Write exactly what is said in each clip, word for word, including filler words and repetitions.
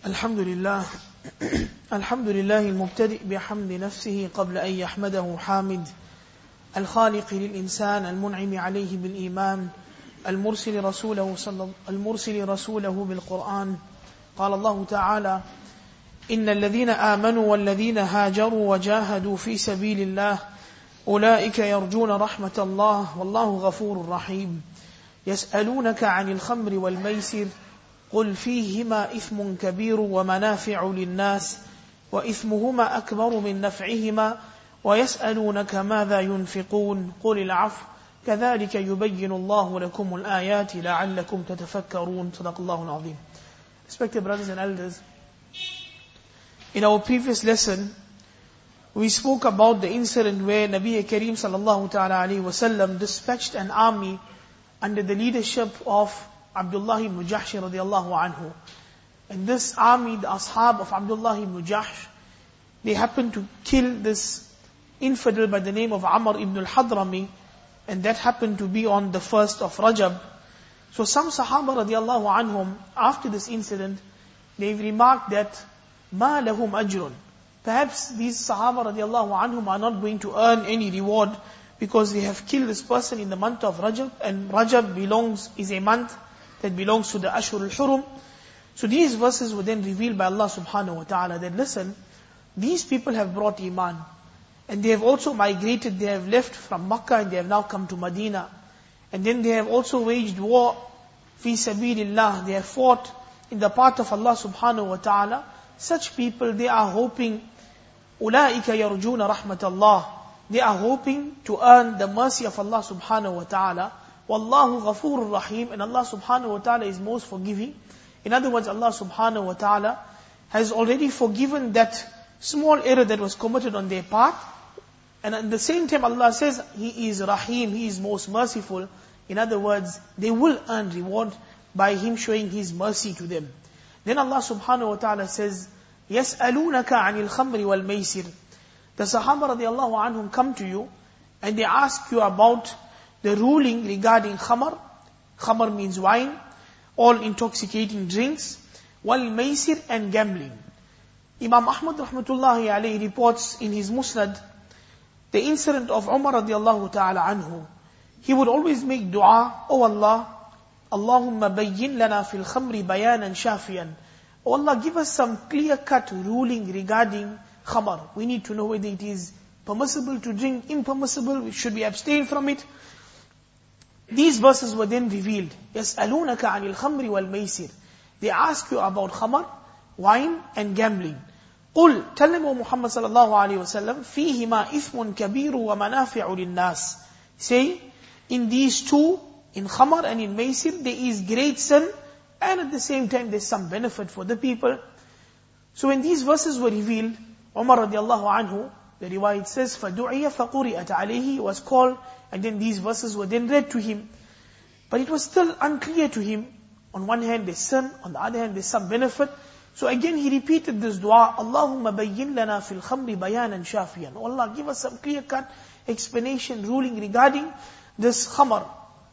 الحمد لله الحمد لله المبتدئ بحمد نفسه قبل أن يحمده حامد الخالق للإنسان المنعم عليه بالإيمان المرسل رسوله صلى المرسل رسوله بالقرآن. قال الله تعالى: إن الذين آمنوا والذين هاجروا وجاهدوا في سبيل الله أولئك يرجون رحمة الله والله غفور رحيم. يسألونك عن الخمر والميسر قل فيهما إثم كبير ومنافع للناس وإثمهما أكبر من نفعهما ويسألونك ماذا ينفقون قل العفو كذلك يبين الله لكم الآيات لعلكم تتفكرون. صدق الله العظيم. Respected brothers and elders, in our previous lesson we spoke about the incident where Nabi Kareem sallallahu ta'ala alayhi wa sallam dispatched an army under the leadership of Abdullah ibn Jahsh radiallahu anhu. And this army, the ashab of Abdullah ibn Jahsh, they happened to kill this infidel by the name of Amr ibn al-Hadrami, and that happened to be on the first of Rajab. So some Sahaba radiallahu anhum, after this incident, they've remarked that ma lahum ajrun. Perhaps these Sahaba radiallahu anhum are not going to earn any reward because they have killed this person in the month of Rajab, and Rajab belongs, is a month that belongs to the Ashur al-Hurum. So these verses were then revealed by Allah subhanahu wa ta'ala that listen, these people have brought Iman, and they have also migrated, they have left from Makkah and they have now come to Medina. And then they have also waged war, fi sabilillah, they have fought in the path of Allah subhanahu wa ta'ala. Such people, they are hoping, أُولَٰئِكَ يَرْجُونَ رَحْمَةَ اللَّهِ, they are hoping to earn the mercy of Allah subhanahu wa ta'ala. Wallahu ghafurur rahim, and Allah subhanahu wa ta'ala is most forgiving. In other words, Allah subhanahu wa ta'ala has already forgiven that small error that was committed on their part. And at the same time Allah says, He is Rahim, He is most merciful. In other words, they will earn reward by Him showing His mercy to them. Then Allah subhanahu wa ta'ala says, يَسْأَلُونَكَ عَنِ الْخَمْرِ وَالْمَيْسِرِ. The Sahaba radiallahu anhum come to you and they ask you about the ruling regarding khamar. Khamar means wine, all intoxicating drinks, wal maisir, and gambling. Imam Ahmad rahmatullahi alayhi reports in his Musnad the incident of Umar radiallahu ta'ala anhu. He would always make dua, Oh Allah, Allahumma bayyin lana fil khamri bayanan shafiyan. Oh Allah, give us some clear-cut ruling regarding khamar. We need to know whether it is permissible to drink, impermissible, should we abstain from it? These verses were then revealed. يَسْأَلُونَكَ عَنِ الْخَمْرِ وَالْمَيْسِرِ. They ask you about khamar, wine, and gambling. قُلْ, tell them, O Muhammad sallallahu alayhi wa sallam, فِيهِمَا إِثْمٌ كَبِيرٌ وَمَنَافِعُ لِلنَّاسِ. Say, in these two, in khamar and in maisir, there is great sin, and at the same time there's some benefit for the people. So when these verses were revealed, Umar radiallahu anhu, the riwayat says, فَدُعِيَ فَقُرِئَتْ عَلَيْهِ, he was called, and then these verses were then read to him. But it was still unclear to him. On one hand there's sin, on the other hand there's some benefit. So again he repeated this dua, Allahumma bayyin lana fil khamri bayanan shafiyan. Oh Allah, give us some clear-cut explanation, ruling regarding this khamar.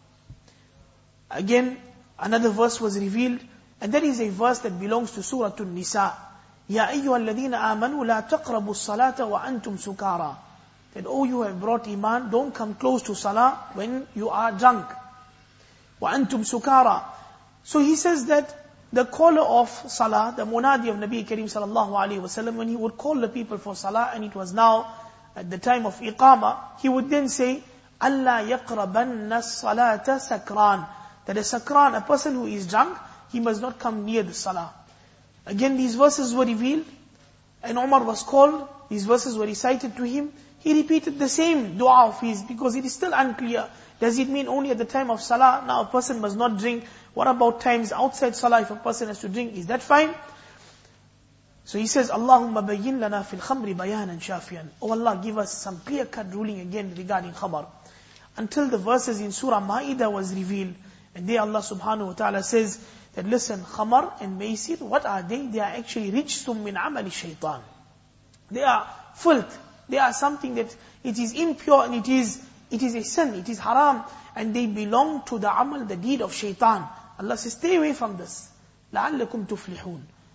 Again, another verse was revealed, and that is a verse that belongs to Surah An-Nisa. Ya ayyuha alladhina amanu la taqrabu as-salata wa antum sukara. That, oh, you have brought iman, don't come close to salah when you are drunk. Wa antum sukara. So he says that the caller of salah, the munadi of Nabi Kareem sallallahu alayhi wa sallam, when he would call the people for salah, and it was now at the time of iqama, he would then say, Allah yaqrabanna as-salata sakran. That a sakran, a person who is drunk, he must not come near the salah. Again, these verses were revealed, and Umar was called, these verses were recited to him. He repeated the same dua of his, because it is still unclear. Does it mean only at the time of salah, now a person must not drink? What about times outside salah, if a person has to drink, is that fine? So he says, Allahumma bayyin lana fil khamri bayanan shafiyan. Oh Allah, give us some clear-cut ruling again regarding khamar. Until the verses in Surah Ma'idah was revealed, and there Allah subhanahu wa ta'ala says, that listen, khamar and maisir, what are they? They are actually rijsum min amali shaitan. They are filth. They are something that it is impure and it is it is a sin, it is haram, and they belong to the amal, the deed of shaitan. Allah says, stay away from this. لَعَلَّكُمْ تُفْلِحُونَ.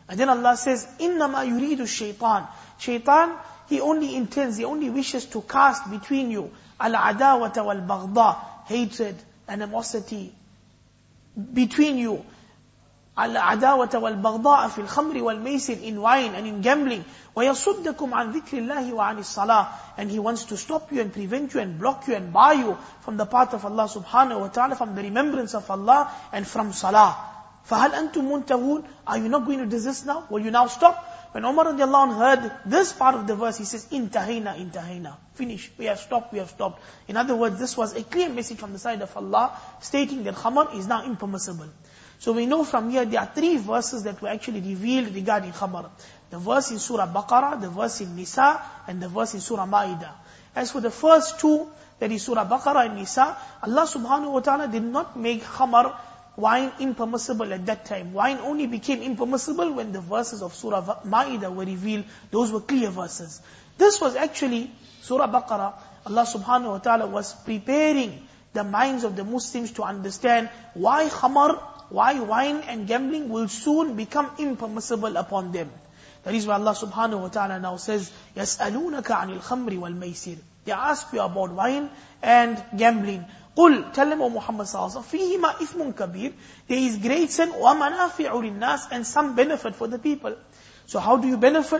And then Allah says, إِنَّمَا يُرِيدُ الشَّيْطَانِ Shaitan, he only intends, he only wishes to cast between you al-adawata wal-baghdha, hatred, animosity between you. Al-adawata wal-baghdha fil khamri wal-maysir, in wine and in gambling. وَيَصُدَّكُمْ عَنْ ذِكْرِ اللَّهِ وَعَنِ الصَّلَاةِ And he wants to stop you and prevent you and block you and bar you from the path of Allah subhanahu wa ta'ala, from the remembrance of Allah and from salah. فَهَلْ أَنْتُمْ مُنْتَهُونَ Are you not going to desist now? Will you now stop? When Umar radiallahu anhu heard this part of the verse, he says, Intahina, intahina. Finish. We have stopped, we have stopped. In other words, this was a clear message from the side of Allah, stating that khamar is now impermissible. So we know from here, there are three verses that were actually revealed regarding khamar. The verse in Surah Baqarah, the verse in Nisa, and the verse in Surah Ma'idah. As for the first two, that is Surah Baqarah and Nisa, Allah subhanahu wa ta'ala did not make khamar, wine, impermissible at that time. Wine only became impermissible when the verses of Surah Ma'idah were revealed. Those were clear verses. This was actually Surah Baqarah. Allah subhanahu wa ta'ala was preparing the minds of the Muslims to understand why khamar, why wine and gambling will soon become impermissible upon them. That is why Allah subhanahu wa ta'ala now says, يَسْأَلُونَكَ عَنِ الْخَمْرِ وَالْمَيْسِرِ They ask you about wine and gambling. قُلْ Tell them, O Muhammad sallallahu alaihi wasallam, فِيهِمَا إِثْمٌ كَبِيرٌ There is great sin, وَمَنَافِعُ لِلنَّاسِ And some benefit for the people. So how do you benefit?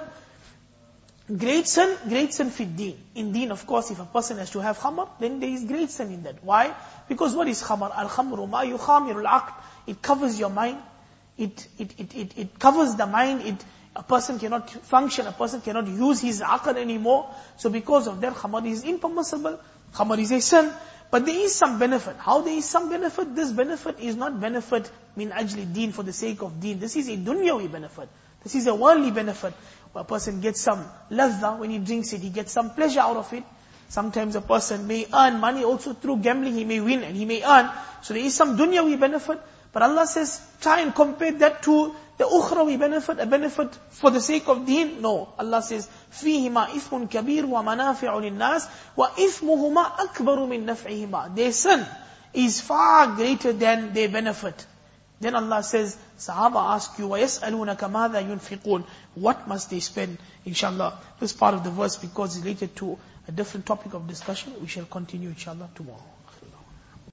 Great sin, great sin fi deen. In deen, of course, if a person has to have khamar, then there is great sin in that. Why? Because what is khamar? Al-khamru ma yukhamiru al-aql. It covers your mind. It, it, it, it, it covers the mind. It, a person cannot function, a person cannot use his aql anymore. So because of that, khamar is impermissible. Khamar is a sin. But there is some benefit. How there is some benefit? This benefit is not benefit min ajli deen, for the sake of deen. This is a dunyawi benefit. This is a worldly benefit. Where a person gets some ladha when he drinks it, he gets some pleasure out of it. Sometimes a person may earn money also through gambling, he may win and he may earn. So there is some dunyawi benefit. But Allah says, try and compare that to the ukhrawi benefit, a benefit for the sake of deen. No. Allah says, فِيهِمَا إِثْمٌ كَبِيرٌ وَمَنَافِعُ لِلنَّاسِ وَإِثْمُهُمَا أَكْبَرُ مِنْ نَفْعِهِمَا Their sin is far greater than their benefit. Then Allah says, Sahaba ask you, وَيَسْأَلُونَكَ مَاذَا يُنْفِقُونَ What must they spend? Inshallah, this part of the verse, because it's related to a different topic of discussion, we shall continue inshallah tomorrow.